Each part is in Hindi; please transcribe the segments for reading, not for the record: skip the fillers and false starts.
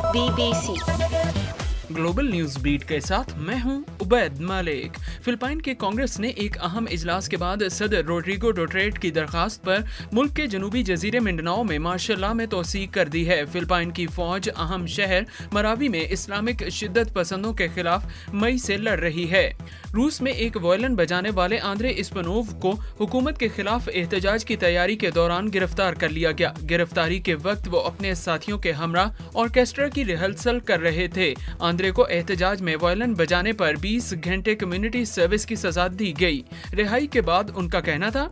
BBC ग्लोबल न्यूज बीट के साथ मैं हूं उबैद मलिक। फिलिपाइन के कांग्रेस ने एक अहम इजलास के बाद सदर रोड्रिगो डोटेर्टे की दरखास्त पर मुल्क के जनूबी जजीरे मिंडनाओ में मार्शल लॉ में तोसी कर दी है। फिलिपाइन की फौज अहम शहर मरावी में इस्लामिक शिद्दत पसंदों के खिलाफ मई से लड़ रही है। रूस में एक वायलिन बजाने वाले आंद्रे इस्पनोव को हुकूमत के खिलाफ एहतजाज की तैयारी के दौरान गिरफ्तार कर लिया गया। गिरफ्तारी के वक्त वो अपने साथियों के हमरा ऑर्केस्ट्रा की रिहर्सल कर रहे थे। आंद्रे को एहतजाज में वायलिन बजाने पर 20 घंटे कम्युनिटी सर्विस की सजा दी गई। रिहाई के बाद उनका कहना था,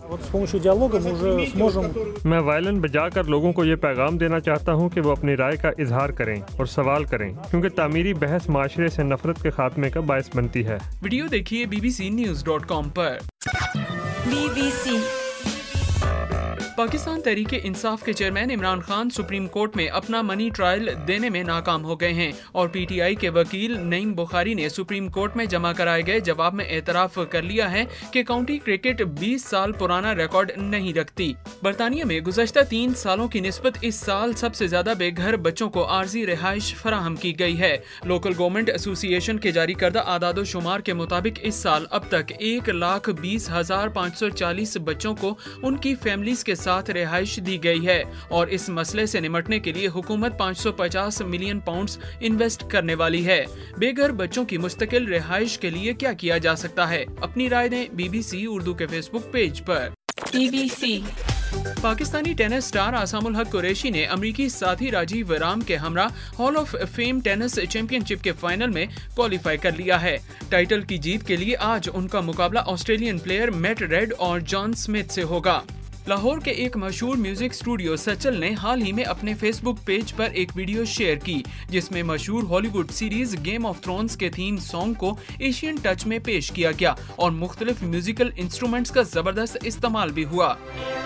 मैं वायलिन बजाकर लोगों को ये पैगाम देना चाहता हूँ कि वो अपनी राय का इजहार करें और सवाल करें, क्योंकि तामीरी बहस माशरे से नफरत के खात्मे का बायस बनती है। वीडियो देखिए bbcnews.com पर। BBC पाकिस्तान तहरीके इंसाफ के chairman Imran Khan supreme court में अपना मनी ट्रायल देने में नाकाम हो गए हैं और पीटीआई के वकील नईम बुखारी ने सुप्रीम कोर्ट में जमा कराए गए जवाब में एतराफ कर लिया है कि काउंटी क्रिकेट 20 साल पुराना रिकॉर्ड नहीं रखती। बरतानिया में गुज़श्ता 3 सालों की निस्बत इस साल सबसे ज्यादा बेघर बच्चों को आर्जी रिहाइश फराहम की गई है। लोकल गवर्नमेंट एसोसिएशन के जारी करदा आदादो शुमार के मुताबिक इस साल अब तक 1,20,540 बच्चों को उनकी फैमिलीज के साथ रिहाइश दी गई है और इस मसले से निपटने के लिए हुकूमत 550 मिलियन पाउंड्स इन्वेस्ट करने वाली है। बेघर बच्चों की मुस्तकिल रिहाइश के लिए क्या किया जा सकता है? अपनी राय दें BBC उर्दू के फेसबुक पेज पर। BBC Pakistani tennis star Aisamul Haq Qureshi ने अमरीकी साथी राजीव राम के हमरा hall of fame tennis championship के फाइनल में क्वालिफाई कर लिया है। टाइटल की जीत के लिए आज उनका मुकाबला ऑस्ट्रेलियन प्लेयर मैट रेड और जॉन स्मिथ से होगा। लाहौर के एक मशहूर म्यूजिक स्टूडियो सचल ने हाल ही में अपने फेसबुक पेज पर एक वीडियो शेयर की, जिसमें मशहूर Hollywood series Game of Thrones के थीम सॉन्ग को एशियन टच में पेश किया गया और मुख्तलिफ म्यूजिकल इंस्ट्रूमेंट्स का जबरदस्त इस्तेमाल भी हुआ।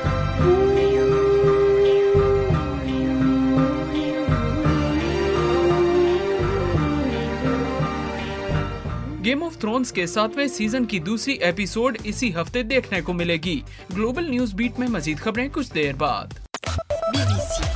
गेम ऑफ थ्रोन्स के 7वें सीजन की दूसरी एपिसोड इसी हफ्ते देखने को मिलेगी। ग्लोबल न्यूज बीट में मजीद खबरें कुछ देर बाद। BBC